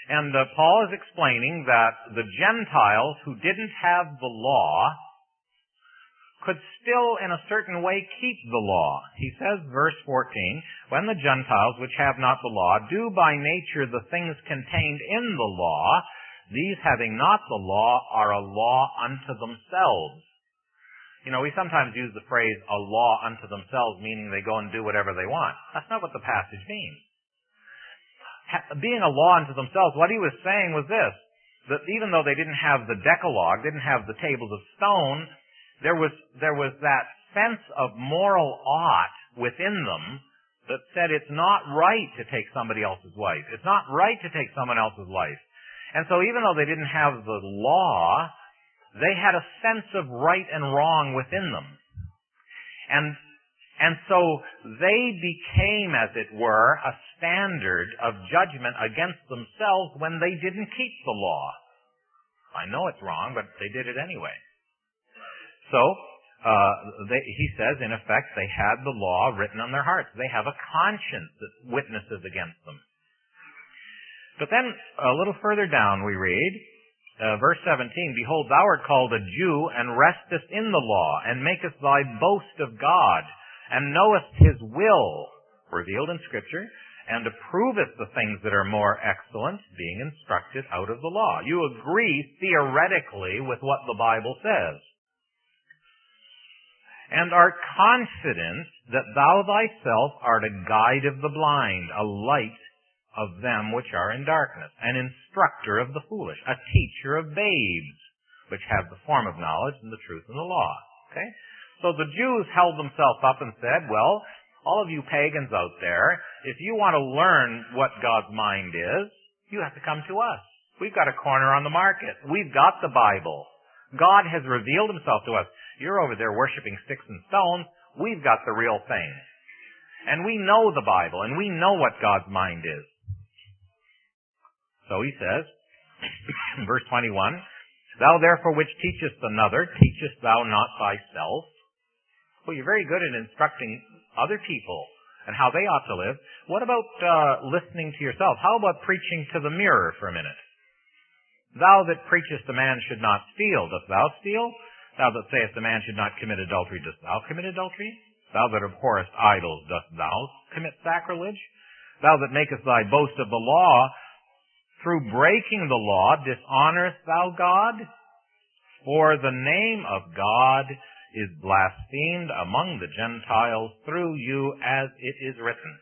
And Paul is explaining that the Gentiles who didn't have the law could still, in a certain way, keep the law. He says, verse 14, when the Gentiles, which have not the law, do by nature the things contained in the law, these having not the law are a law unto themselves. You know, we sometimes use the phrase, a law unto themselves, meaning they go and do whatever they want. That's not what the passage means. Being a law unto themselves, what he was saying was this, that even though they didn't have the Decalogue, didn't have the tables of stone, there was that sense of moral ought within them that said it's not right to take somebody else's wife. It's not right to take someone else's life. And so even though they didn't have the law, they had a sense of right and wrong within them. And so they became, as it were, a standard of judgment against themselves when they didn't keep the law. I know it's wrong, but they did it anyway. So, he says, in effect, they had the law written on their hearts. They have a conscience that witnesses against them. But then, a little further down we read, verse 17, behold, thou art called a Jew, and restest in the law, and makest thy boast of God, and knowest his will, revealed in Scripture, and approvest the things that are more excellent, being instructed out of the law. You agree theoretically with what the Bible says, and art confident that thou thyself art a guide of the blind, a light of them which are in darkness, an instructor of the foolish, a teacher of babes, which have the form of knowledge and the truth and the law. Okay? So the Jews held themselves up and said, well, all of you pagans out there, if you want to learn what God's mind is, you have to come to us. We've got a corner on the market. We've got the Bible. God has revealed himself to us. You're over there worshiping sticks and stones. We've got the real thing. And we know the Bible, and we know what God's mind is. So he says, verse 21, thou therefore which teachest another, teachest thou not thyself? Well, you're very good at instructing other people and how they ought to live. What about listening to yourself? How about preaching to the mirror for a minute? Thou that preachest a man should not steal, dost thou steal? Thou that sayest a man should not commit adultery, dost thou commit adultery? Thou that abhorrest idols, dost thou commit sacrilege? Thou that makest thy boast of the law, through breaking the law, dishonorest thou God? For the name of God is blasphemed among the Gentiles through you, as it is written.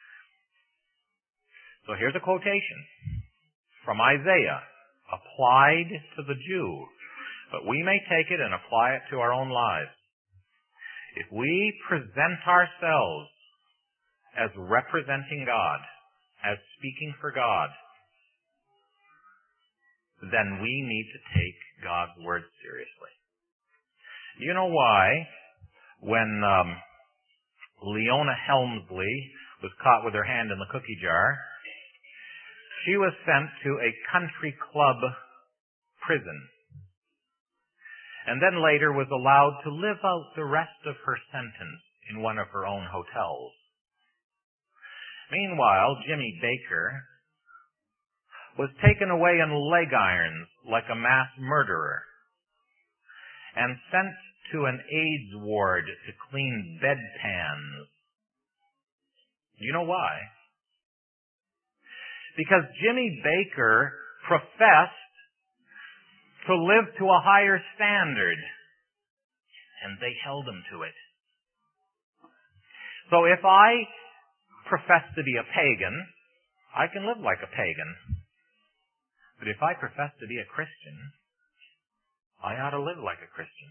So here's a quotation from Isaiah, applied to the Jew, but we may take it and apply it to our own lives. If we present ourselves as representing God, as speaking for God, then we need to take God's word seriously. You know why when Leona Helmsley was caught with her hand in the cookie jar, she was sent to a country club prison, and then later was allowed to live out the rest of her sentence in one of her own hotels. Meanwhile, Jimmy Baker was taken away in leg irons like a mass murderer and sent to an AIDS ward to clean bedpans. You know why? Because Jimmy Baker professed to live to a higher standard, and they held him to it. So if I profess to be a pagan, I can live like a pagan. But if I profess to be a Christian, I ought to live like a Christian.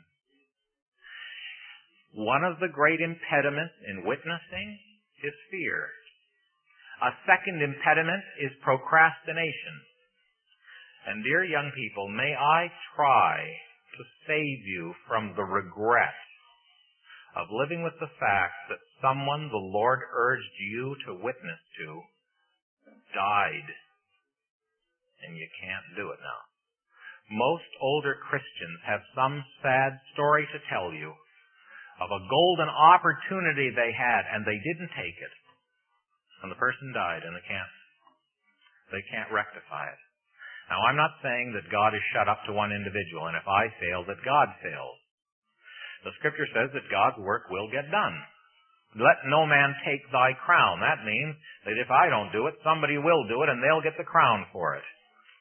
One of the great impediments in witnessing is fear. A second impediment is procrastination. And dear young people, may I try to save you from the regret of living with the fact that someone the Lord urged you to witness to died, and you can't do it now. Most older Christians have some sad story to tell you of a golden opportunity they had, and they didn't take it. And the person died, and they can't rectify it. Now, I'm not saying that God is shut up to one individual, and if I fail, that God fails. The Scripture says that God's work will get done. Let no man take thy crown. That means that if I don't do it, somebody will do it, and they'll get the crown for it.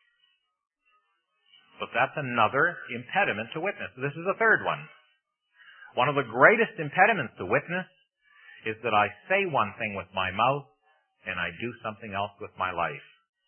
But that's another impediment to witness. This is the third one. One of the greatest impediments to witness is that I say one thing with my mouth, and I do something else with my life.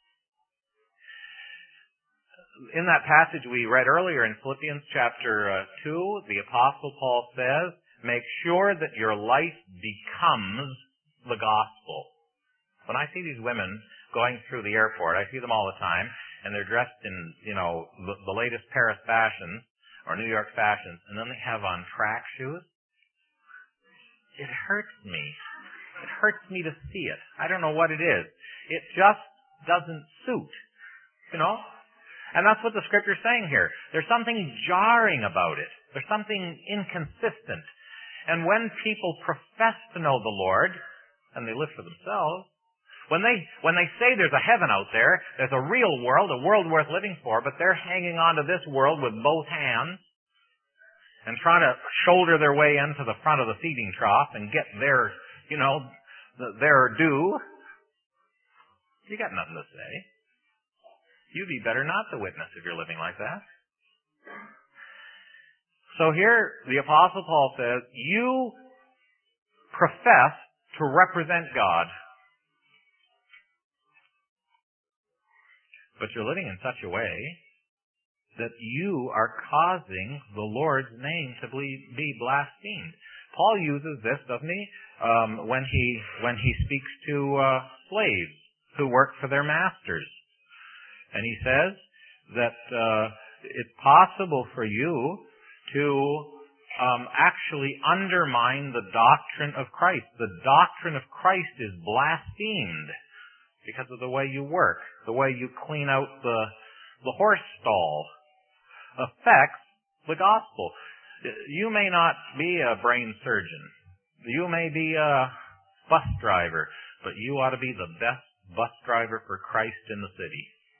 In that passage we read earlier in Philippians chapter 2, the Apostle Paul says, make sure that your life becomes the gospel. When I see these women going through the airport, I see them all the time, and they're dressed in, the latest Paris fashions or New York fashions, and then they have on track shoes. It hurts me. It hurts me to see it. I don't know what it is. It just doesn't suit, And that's what the Scripture's saying here. There's something jarring about it. There's something inconsistent. And when people profess to know the Lord, and they live for themselves, when they say there's a heaven out there, there's a real world, a world worth living for, but they're hanging on to this world with both hands and trying to shoulder their way into the front of the feeding trough and get their due, you got nothing to say. You'd be better not to witness if you're living like that. So here, the Apostle Paul says, you profess to represent God, but you're living in such a way that you are causing the Lord's name to be blasphemed. Paul uses this, doesn't he, when he speaks to slaves who work for their masters. And he says that it's possible for you to actually undermine the doctrine of Christ. The doctrine of Christ is blasphemed because of the way you work, the way you clean out the horse stall affects the gospel. You may not be a brain surgeon. You may be a bus driver, but you ought to be the best bus driver for Christ in the city.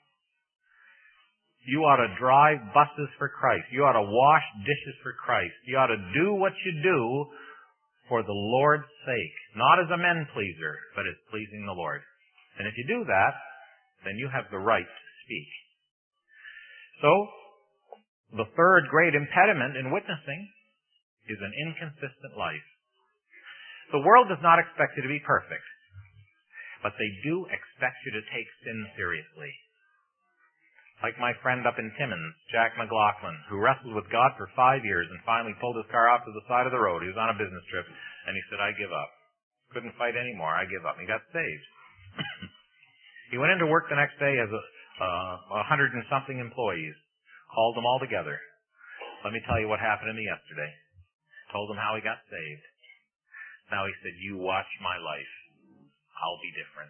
You ought to drive buses for Christ. You ought to wash dishes for Christ. You ought to do what you do for the Lord's sake. Not as a men pleaser, but as pleasing the Lord. And if you do that, then you have the right to speak. So, the third great impediment in witnessing is an inconsistent life. The world does not expect you to be perfect, but they do expect you to take sin seriously. Like my friend up in Timmins, Jack McLaughlin, who wrestled with God for 5 years and finally pulled his car off to the side of the road. He was on a business trip, and he said, I give up. Couldn't fight anymore. I give up. And he got saved. He went into work the next day as 100 and something employees. Called them all together. Let me tell you what happened to me yesterday. Told them how he got saved. Now he said, you watch my life. I'll be different.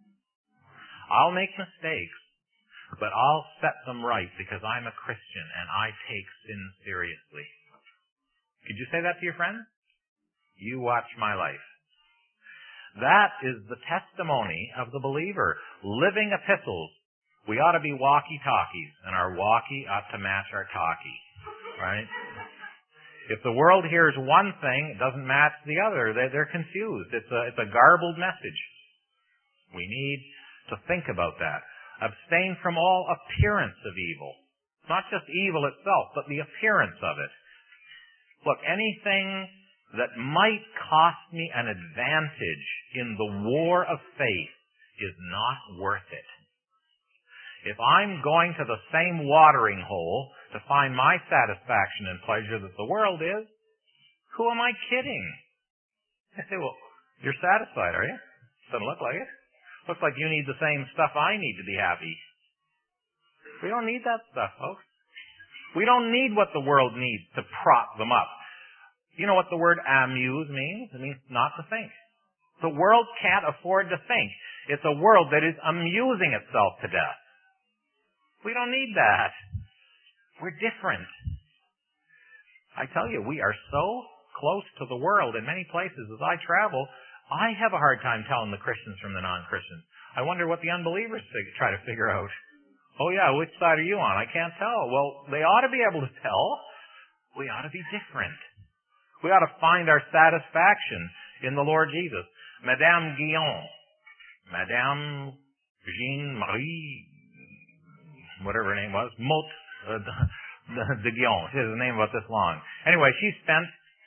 I'll make mistakes, but I'll set them right because I'm a Christian and I take sin seriously. Could you say that to your friend? You watch my life. That is the testimony of the believer. Living epistles. We ought to be walkie-talkies, and our walkie ought to match our talkie. Right? If the world hears one thing, it doesn't match the other. They're confused. It's a garbled message. We need to think about that. Abstain from all appearance of evil. Not just evil itself, but the appearance of it. Look, anything that might cost me an advantage in the war of faith is not worth it. If I'm going to the same watering hole to find my satisfaction and pleasure that the world is, who am I kidding? I say, well, you're satisfied, are you? Doesn't look like it. Looks like you need the same stuff I need to be happy. We don't need that stuff, folks. We don't need what the world needs to prop them up. You know what the word amuse means? It means not to think. The world can't afford to think. It's a world that is amusing itself to death. We don't need that. We're different. I tell you, we are so close to the world in many places. As I travel, I have a hard time telling the Christians from the non-Christians. I wonder what the unbelievers try to figure out. Oh yeah, which side are you on? I can't tell. Well, they ought to be able to tell. We ought to be different. We ought to find our satisfaction in the Lord Jesus. Madame Guyon, Madame Jean-Marie, whatever her name was, de Guyon. She has a name about this long. Anyway, she spent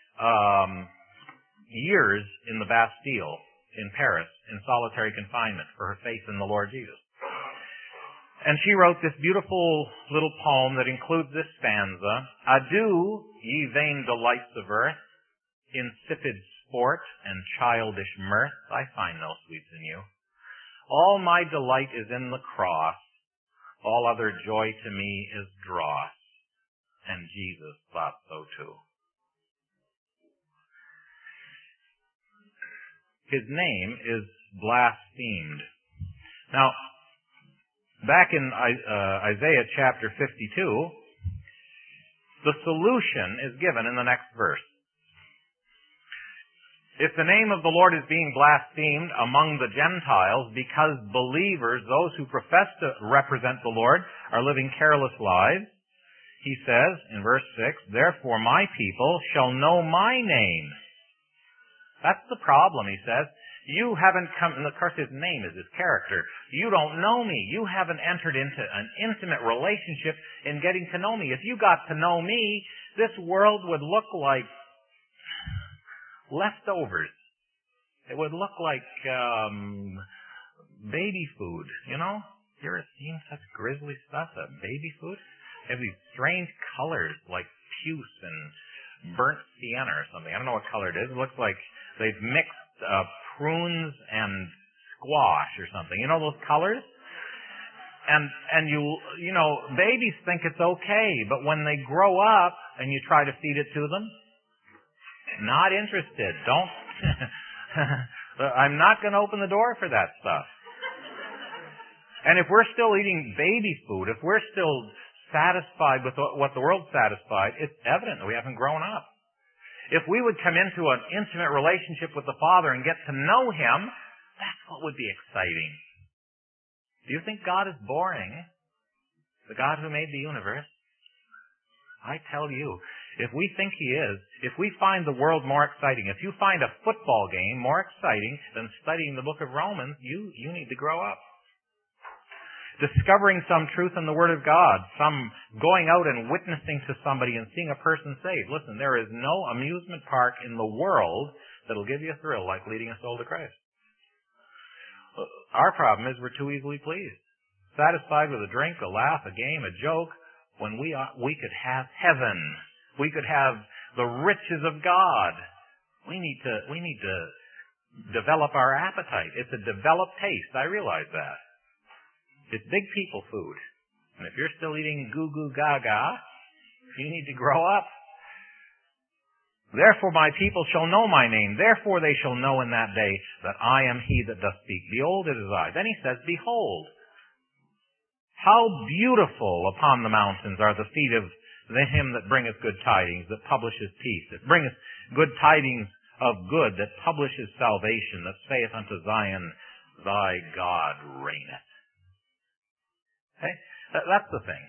years in the Bastille in Paris in solitary confinement for her faith in the Lord Jesus. And she wrote this beautiful little poem that includes this stanza. Adieu, ye vain delights of earth, insipid sport and childish mirth. I find no sweets in you. All my delight is in the cross. All other joy to me is dross. And Jesus thought so too. His name is blasphemed. Now, back in Isaiah chapter 52, the solution is given in the next verse. If the name of the Lord is being blasphemed among the Gentiles because believers, those who profess to represent the Lord, are living careless lives, he says in verse 6, therefore my people shall know my name. That's the problem, he says. You haven't come, and of course his name is his character. You don't know me. You haven't entered into an intimate relationship in getting to know me. If you got to know me, this world would look like leftovers. It would look like baby food, you know? You ever seen such grisly stuff, baby food? They have these strange colors like puce and burnt sienna or something. I don't know what color it is. It looks like they've mixed prunes and squash or something. You know those colors? And you know, babies think it's okay, but when they grow up and you try to feed it to them, not interested. Don't. I'm not going to open the door for that stuff. And if we're still eating baby food, if we're still satisfied with what the world's satisfied, it's evident that we haven't grown up. If we would come into an intimate relationship with the Father and get to know Him, that's what would be exciting. Do you think God is boring? The God who made the universe? I tell you, if we think He is, if we find the world more exciting, if you find a football game more exciting than studying the book of Romans, you need to grow up. Discovering some truth in the Word of God, some going out and witnessing to somebody and seeing a person saved. Listen, there is no amusement park in the world that'll give you a thrill like leading a soul to Christ. Our problem is we're too easily pleased. Satisfied with a drink, a laugh, a game, a joke, when we could have heaven. We could have the riches of God. We need to develop our appetite. It's a developed taste. I realize that. It's big people food. And if you're still eating goo-goo gaga, you need to grow up. Therefore my people shall know my name. Therefore they shall know in that day that I am He that doth speak. Behold, it is I. Then he says, behold, how beautiful upon the mountains are the feet of him that bringeth good tidings, that publishes peace, that bringeth good tidings of good, that publishes salvation, that saith unto Zion, thy God reigneth. Okay? That's the thing.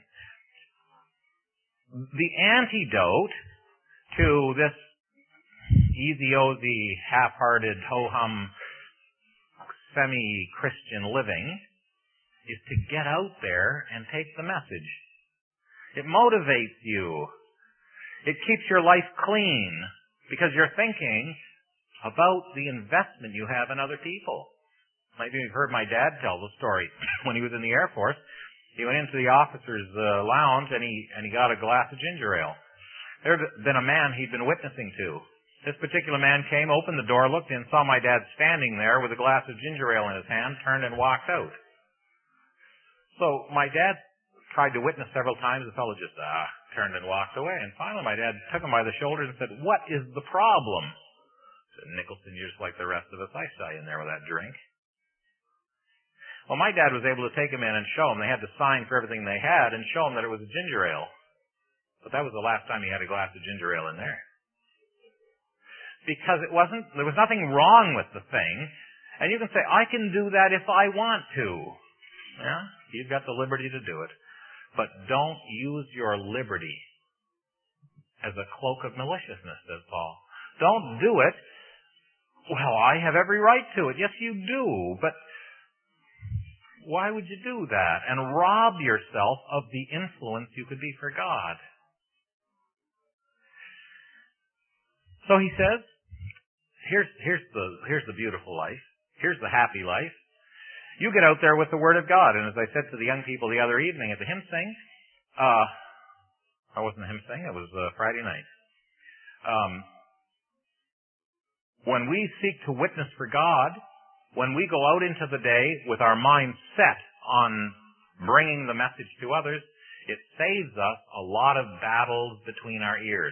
The antidote to this easy-ozy, half-hearted, ho-hum, semi-Christian living is to get out there and take the message. It motivates you. It keeps your life clean because you're thinking about the investment you have in other people. Maybe you've heard my dad tell the story. When he was in the Air Force, he went into the officers' lounge and he got a glass of ginger ale. There had been a man he'd been witnessing to. This particular man came, opened the door, looked in, saw my dad standing there with a glass of ginger ale in his hand, turned and walked out. So my dad tried to witness several times. The fellow just turned and walked away. And finally my dad took him by the shoulders and said, what is the problem? I said, Nicholson, you're just like the rest of us. I saw you in there with that drink. Well, my dad was able to take him in and show him. They had to sign for everything they had and show him that it was a ginger ale. But that was the last time he had a glass of ginger ale in there. Because there was nothing wrong with the thing. And you can say, I can do that if I want to. Yeah? You've got the liberty to do it. But don't use your liberty as a cloak of maliciousness, says Paul. Don't do it. Well, I have every right to it. Yes, you do. But why would you do that and rob yourself of the influence you could be for God? So he says, here's the beautiful life. Here's the happy life. You get out there with the Word of God. And as I said to the young people the other evening at the hymn sing, I wasn't a hymn sing, it was Friday night. When we seek to witness for God, when we go out into the day with our minds set on bringing the message to others, it saves us a lot of battles between our ears.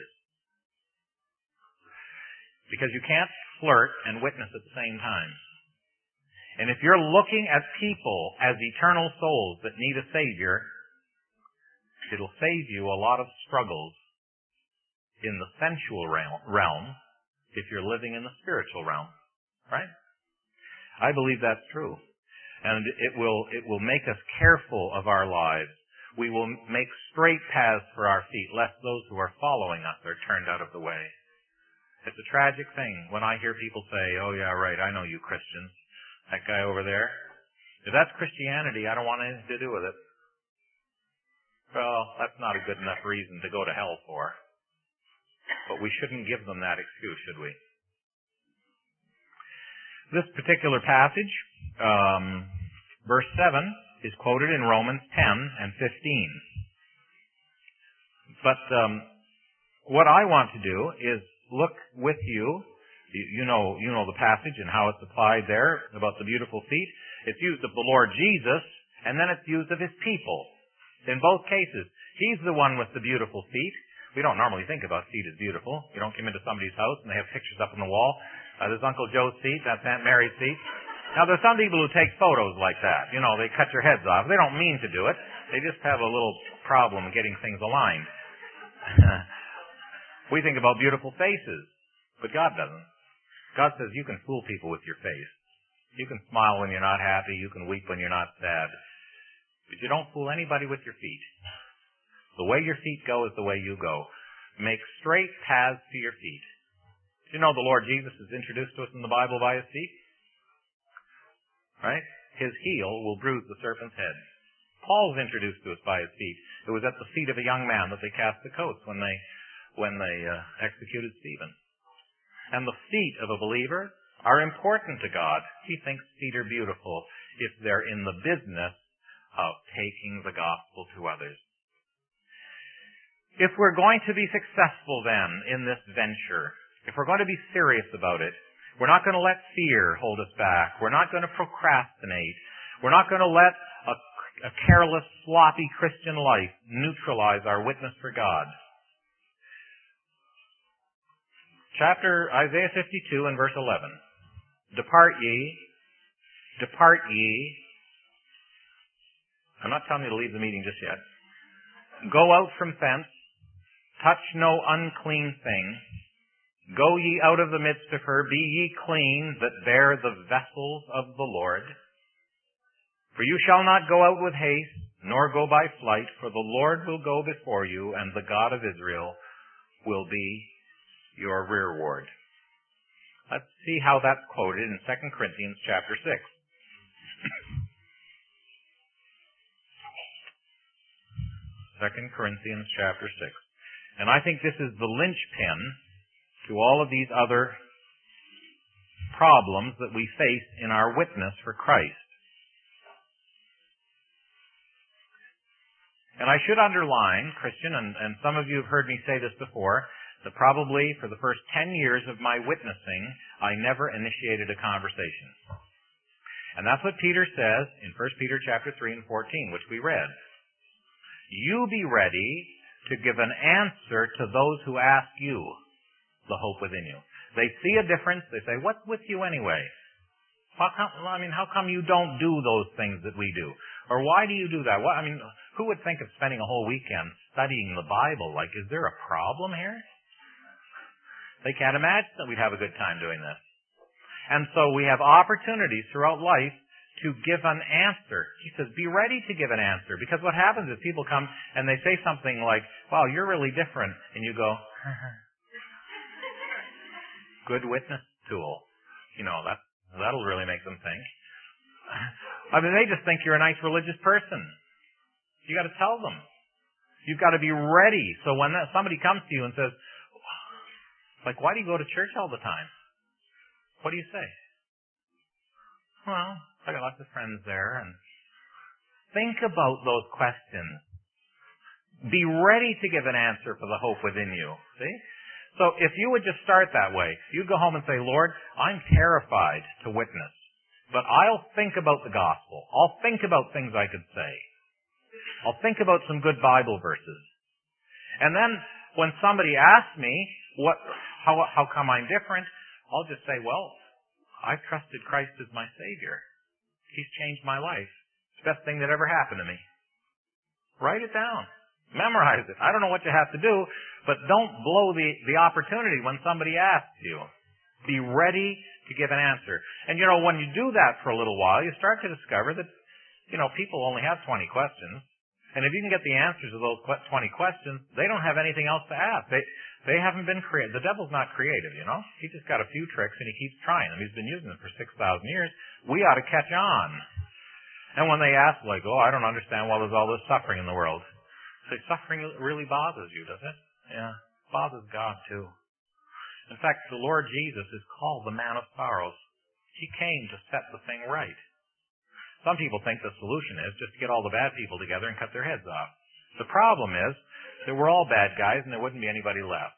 Because you can't flirt and witness at the same time. And if you're looking at people as eternal souls that need a Savior, it'll save you a lot of struggles in the sensual realm if you're living in the spiritual realm. Right? I believe that's true. And it will make us careful of our lives. We will make straight paths for our feet, lest those who are following us are turned out of the way. It's a tragic thing when I hear people say, oh yeah, right, I know you Christians. That guy over there. If that's Christianity, I don't want anything to do with it. Well, that's not a good enough reason to go to hell for. But we shouldn't give them that excuse, should we? This particular passage, verse 7, is quoted in Romans 10 and 15. But what I want to do is look with you. You know the passage and how it's applied there about the beautiful feet. It's used of the Lord Jesus, and then it's used of His people. In both cases, He's the one with the beautiful feet. We don't normally think about feet as beautiful. You don't come into somebody's house and they have pictures up on the wall. There's Uncle Joe's feet, that's Aunt Mary's feet. Now, there's some people who take photos like that. You know, they cut your heads off. They don't mean to do it. They just have a little problem getting things aligned. We think about beautiful faces, but God doesn't. God says you can fool people with your face. You can smile when you're not happy. You can weep when you're not sad. But you don't fool anybody with your feet. The way your feet go is the way you go. Make straight paths to your feet. Do you know the Lord Jesus is introduced to us in the Bible by His feet? Right? His heel will bruise the serpent's head. Paul's introduced to us by his feet. It was at the feet of a young man that they cast the coats when they executed Stephen. And the feet of a believer are important to God. He thinks feet are beautiful if they're in the business of taking the gospel to others. If we're going to be successful then in this venture, if we're going to be serious about it, we're not going to let fear hold us back. We're not going to procrastinate. We're not going to let a careless, sloppy Christian life neutralize our witness for God. Isaiah 52 and verse 11. Depart ye. I'm not telling you to leave the meeting just yet. Go out from thence. Touch no unclean thing. Go ye out of the midst of her. Be ye clean that bear the vessels of the Lord. For you shall not go out with haste, nor go by flight, for the Lord will go before you, and the God of Israel will be your rearward. Let's see how that's quoted in 2 Corinthians chapter 6. 2 Corinthians chapter 6. And I think this is the linchpin to all of these other problems that we face in our witness for Christ. And I should underline, Christian, and some of you have heard me say this before, that probably for the first 10 years of my witnessing, I never initiated a conversation. And that's what Peter says in 1 Peter chapter 3 and 14, which we read. You be ready to give an answer to those who ask you the hope within you. They see a difference. They say, what's with you anyway? How come you don't do those things that we do? Or why do you do that? Who would think of spending a whole weekend studying the Bible? Like, is there a problem here? They can't imagine that we'd have a good time doing this. And so we have opportunities throughout life to give an answer. He says, be ready to give an answer. Because what happens is people come and they say something like, wow, you're really different. And you go, good witness tool. That'll really make them think. I mean, they just think you're a nice religious person. You got to tell them. You've got to be ready. So when somebody comes to you and says, like, why do you go to church all the time? What do you say? Well, I got lots of friends there. And think about those questions. Be ready to give an answer for the hope within you. See? So if you would just start that way, you'd go home and say, Lord, I'm terrified to witness, but I'll think about the gospel. I'll think about things I could say. I'll think about some good Bible verses. And then when somebody asks me, how come I'm different? I'll just say, well, I've trusted Christ as my Savior. He's changed my life. It's the best thing that ever happened to me. Write it down. Memorize it. I don't know what you have to do, but don't blow the opportunity when somebody asks you. Be ready to give an answer. And when you do that for a little while, you start to discover that, people only have 20 questions. And if you can get the answers to those 20 questions, they don't have anything else to ask. They haven't been created. The devil's not creative, He just got a few tricks and he keeps trying them. He's been using them for 6,000 years. We ought to catch on. And when they ask, like, I don't understand why there's all this suffering in the world. Say, suffering really bothers you, does it? Yeah. Bothers God too. In fact, the Lord Jesus is called the man of sorrows. He came to set the thing right. Some people think the solution is just to get all the bad people together and cut their heads off. The problem is that we're all bad guys and there wouldn't be anybody left.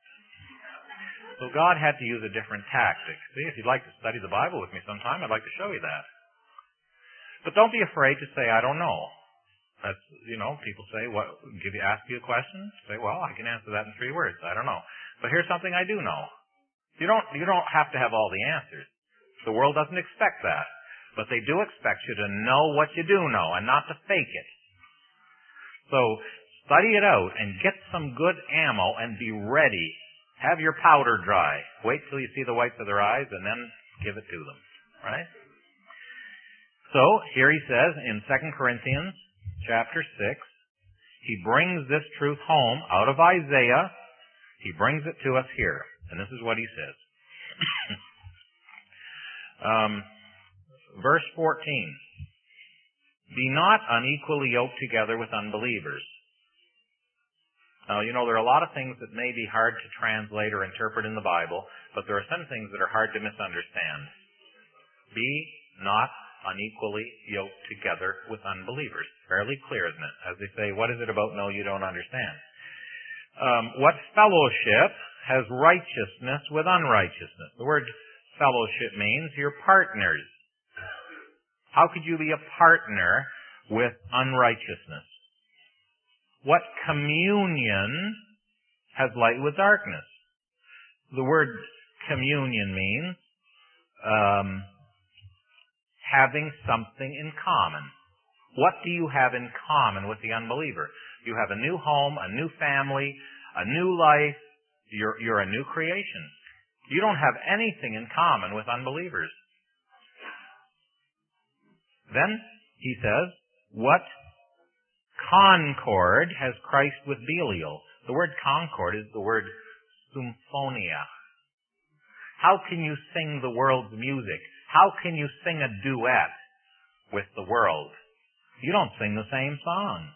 So God had to use a different tactic. See, if you'd like to study the Bible with me sometime, I'd like to show you that. But don't be afraid to say, I don't know. That's, people say, ask you a question, say, well, I can answer that in 3 words. I don't know. But here's something I do know. You don't have to have all the answers. The world doesn't expect that. But they do expect you to know what you do know and not to fake it. So study it out and get some good ammo and be ready. Have your powder dry. Wait till you see the whites of their eyes and then give it to them. Right? So here he says in 2 Corinthians chapter 6, he brings this truth home out of Isaiah. He brings it to us here. And this is what he says. Verse 14. Be not unequally yoked together with unbelievers. Now, there are a lot of things that may be hard to translate or interpret in the Bible, but there are some things that are hard to misunderstand. Be not unequally yoked together with unbelievers. Fairly clear, isn't it? As they say, what is it about no you don't understand? What fellowship has righteousness with unrighteousness? The word fellowship means you're partners. How could you be a partner with unrighteousness? What communion has light with darkness? The word communion means having something in common. What do you have in common with the unbeliever? You have a new home, a new family, a new life. You're a new creation. You don't have anything in common with unbelievers. Then he says, what concord has Christ with Belial? The word concord is the word symphonia. How can you sing the world's music? How can you sing a duet with the world? You don't sing the same song.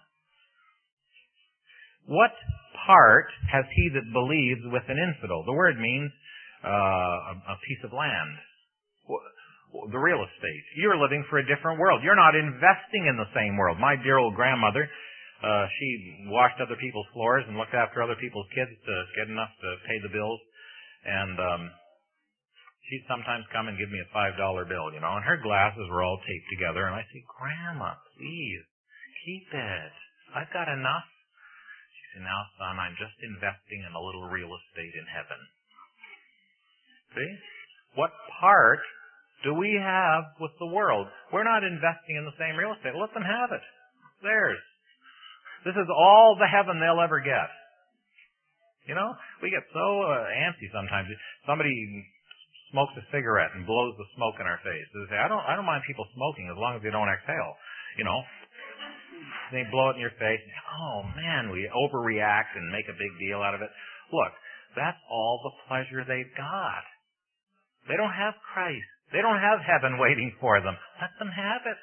What part has he that believes with an infidel? The word means a piece of land. The real estate. You're living for a different world. You're not investing in the same world. My dear old grandmother, she washed other people's floors and looked after other people's kids to get enough to pay the bills. And she'd sometimes come and give me a $5 bill, and her glasses were all taped together. And I say, Grandma, please, keep it. I've got enough. She said, now, son, I'm just investing in a little real estate in heaven. See? What part do we have with the world? We're not investing in the same real estate. Let them have it. It's theirs. This is all the heaven they'll ever get. We get so antsy sometimes. Somebody smokes a cigarette and blows the smoke in our face. They say, I don't mind people smoking as long as they don't exhale. You know, they blow it in your face. And, oh man, we overreact and make a big deal out of it. Look, that's all the pleasure they've got. They don't have Christ. They don't have heaven waiting for them. Let them have it.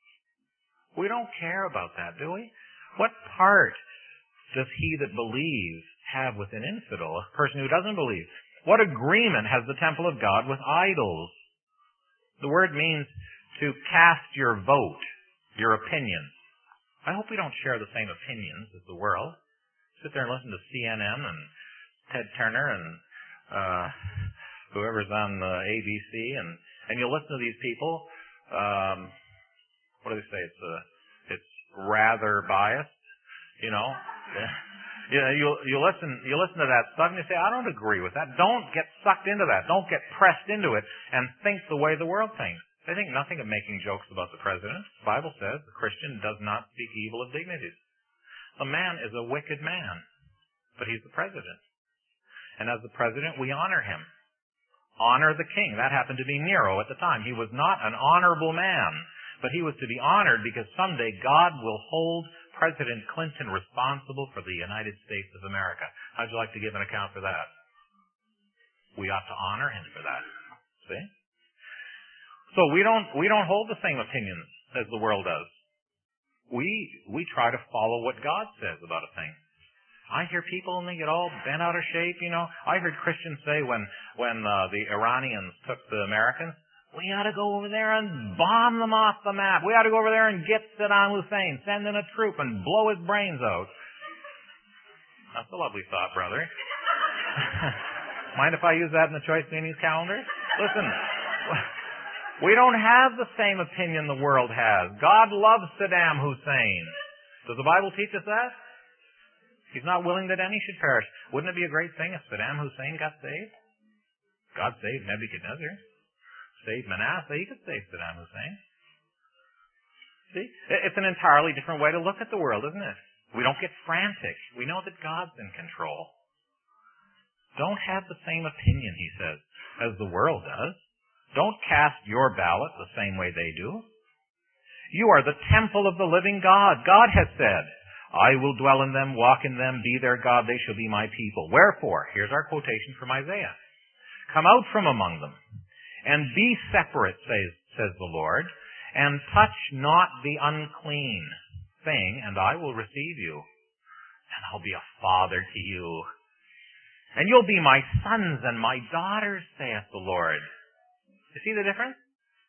We don't care about that, do we? What part does he that believes have with an infidel, a person who doesn't believe? What agreement has the temple of God with idols? The word means to cast your vote, your opinion. I hope we don't share the same opinions as the world. Sit there and listen to CNN and Ted Turner and whoever's on the ABC, and you'll listen to these people. What do they say? It's rather biased, you know. You listen to that stuff and you say, I don't agree with that. Don't get sucked into that. Don't get pressed into it and think the way the world thinks. They think nothing of making jokes about the president. The Bible says the Christian does not speak evil of dignities. A man is a wicked man, but he's the president. And as the president, we honor him. Honor the king. That happened to be Nero at the time. He was not an honorable man, but he was to be honored because someday God will hold President Clinton responsible for the United States of America. How'd you like to give an account for that? We ought to honor him for that. See? So we don't hold the same opinions as the world does. We try to follow what God says about a thing. I hear people and they get all bent out of shape, you know. I heard Christians say when the Iranians took the Americans, we ought to go over there and bomb them off the map. We ought to go over there and get Saddam Hussein, send in a troop and blow his brains out. That's a lovely thought, brother. Mind if I use that in the Choice Meanings calendar? Listen, we don't have the same opinion the world has. God loves Saddam Hussein. Does the Bible teach us that? He's not willing that any should perish. Wouldn't it be a great thing if Saddam Hussein got saved? God saved Nebuchadnezzar. Saved Manasseh. He could save Saddam Hussein. See? It's an entirely different way to look at the world, isn't it? We don't get frantic. We know that God's in control. Don't have the same opinion, he says, as the world does. Don't cast your ballot the same way they do. You are the temple of the living God. God has said, I will dwell in them, walk in them, be their God, they shall be my people. Wherefore, here's our quotation from Isaiah. Come out from among them, and be separate, says the Lord, and touch not the unclean thing, and I will receive you, and I'll be a father to you. And you'll be my sons and my daughters, saith the Lord. You see the difference?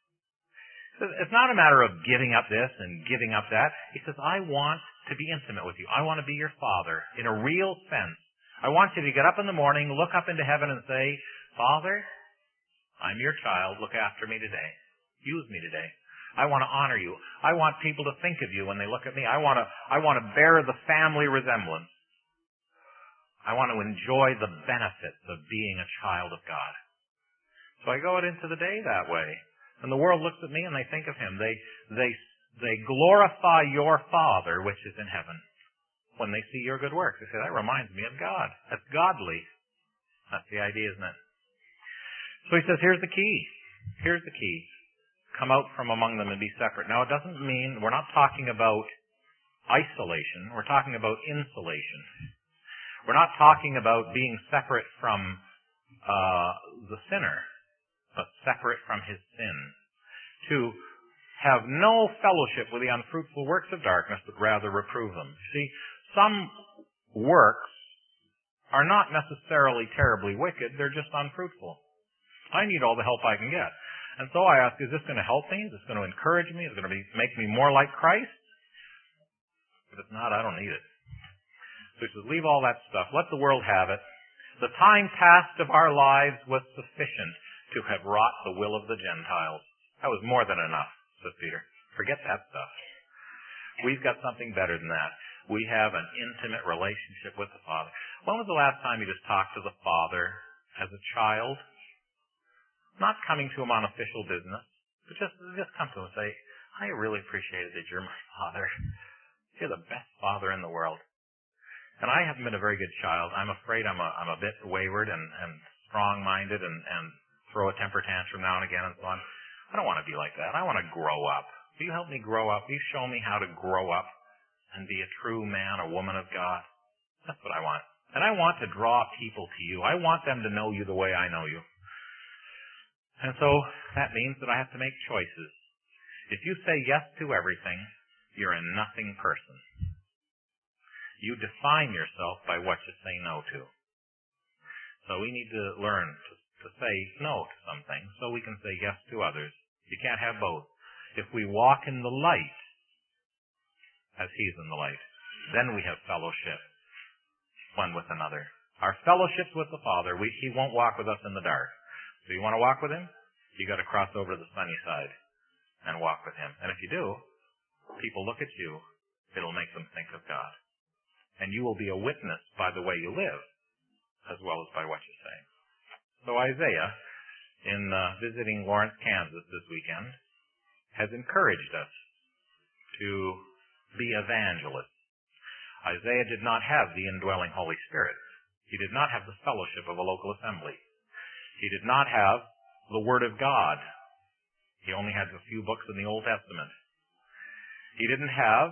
It's not a matter of giving up this and giving up that. He says, I want to be intimate with you. I want to be your father in a real sense. I want you to get up in the morning, look up into heaven and say, Father, I'm your child. Look after me today. Use me today. I want to honor you. I want people to think of you when they look at me. I want to bear the family resemblance. I want to enjoy the benefits of being a child of God. So I go out into the day that way. And the world looks at me and they think of him. They glorify your Father which is in heaven when they see your good works. They say, that reminds me of God. That's godly. That's the idea, isn't it? So he says, here's the key. Here's the key. Come out from among them and be separate. Now, it doesn't mean, we're not talking about isolation. We're talking about insulation. We're not talking about being separate from the sinner, but separate from his sin. To have no fellowship with the unfruitful works of darkness, but rather reprove them. See, some works are not necessarily terribly wicked. They're just unfruitful. I need all the help I can get. And so I ask, is this going to help me? Is this going to encourage me? Is it going to make me more like Christ? If it's not, I don't need it. So he says, leave all that stuff. Let the world have it. The time past of our lives was sufficient to have wrought the will of the Gentiles. That was more than enough, says Peter. Forget that stuff. We've got something better than that. We have an intimate relationship with the Father. When was the last time you just talked to the Father as a child? Not coming to him on official business, but just come to him and say, I really appreciate it that you're my Father. You're the best father in the world. And I haven't been a very good child. I'm afraid I'm a bit wayward and strong-minded and throw a temper tantrum now and again and so on. I don't want to be like that. I want to grow up. Will you help me grow up? Will you show me how to grow up and be a true man or woman of God? That's what I want. And I want to draw people to you. I want them to know you the way I know you. And so that means that I have to make choices. If you say yes to everything, you're a nothing person. You define yourself by what you say no to. So we need to learn to say no to some things so we can say yes to others. You can't have both. If we walk in the light as He's in the light, then we have fellowship one with another. Our fellowship's with the Father. He won't walk with us in the dark. So you want to walk with Him? You got to cross over to the sunny side and walk with Him. And if you do, people look at you, it'll make them think of God. And you will be a witness by the way you live, as well as by what you say. So Isaiah, in visiting Lawrence, Kansas this weekend, has encouraged us to be evangelists. Isaiah did not have the indwelling Holy Spirit. He did not have the fellowship of a local assembly. He did not have the Word of God. He only had a few books in the Old Testament. He didn't have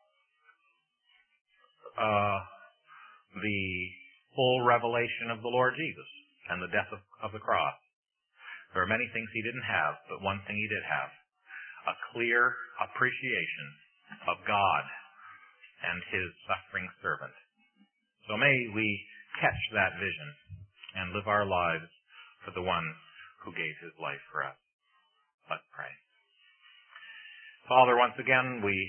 the full revelation of the Lord Jesus and the death of the cross. There are many things he didn't have, but one thing he did have: a clear appreciation of God and His suffering servant. So may we catch that vision and live our lives for the one who gave His life for us. Let's pray. Father, once again, we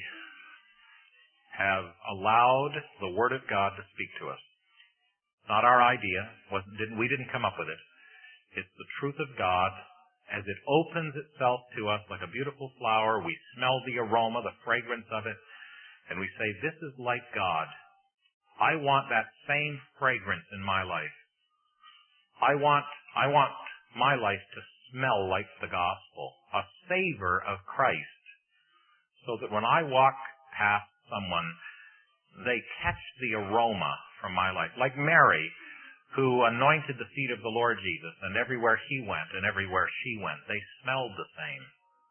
have allowed the Word of God to speak to us. It's not our idea. We didn't come up with it. It's the truth of God. As it opens itself to us like a beautiful flower, we smell the aroma, the fragrance of it, and we say, this is like God. I want that same fragrance in my life. I want my life to smell like the gospel, a savor of Christ, so that when I walk past someone, they catch the aroma from my life. Like Mary, who anointed the feet of the Lord Jesus, and everywhere He went and everywhere she went, they smelled the same.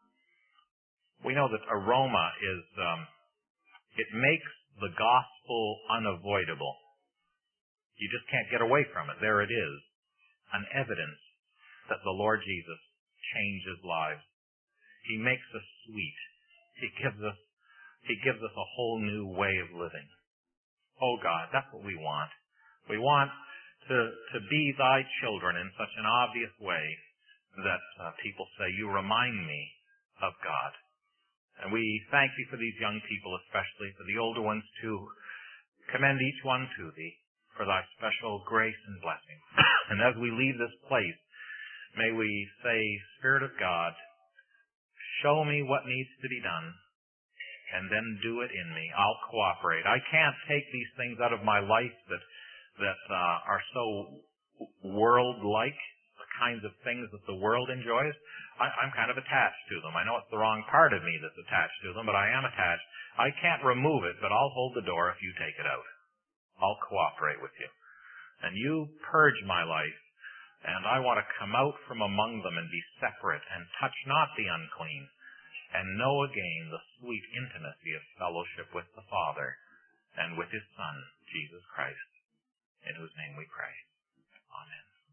We know that aroma is, it makes the gospel unavoidable. You just can't get away from it. There it is, an evidence that the Lord Jesus changes lives. He makes us sweet. He gives us a whole new way of living. Oh God, that's what we want. We want to be Thy children in such an obvious way that people say, you remind me of God. And we thank Thee for these young people, especially for the older ones too. Commend each one to Thee for Thy special grace and blessing. And as we leave this place, may we say, Spirit of God, show me what needs to be done, and then do it in me. I'll cooperate. I can't take these things out of my life that are so world-like, the kinds of things that the world enjoys. I'm kind of attached to them. I know it's the wrong part of me that's attached to them, but I am attached. I can't remove it, but I'll hold the door if you take it out. I'll cooperate with you. And you purge my life, and I want to come out from among them and be separate and touch not the unclean, and know again the sweet intimacy of fellowship with the Father and with His Son, Jesus Christ, in whose name we pray. Amen.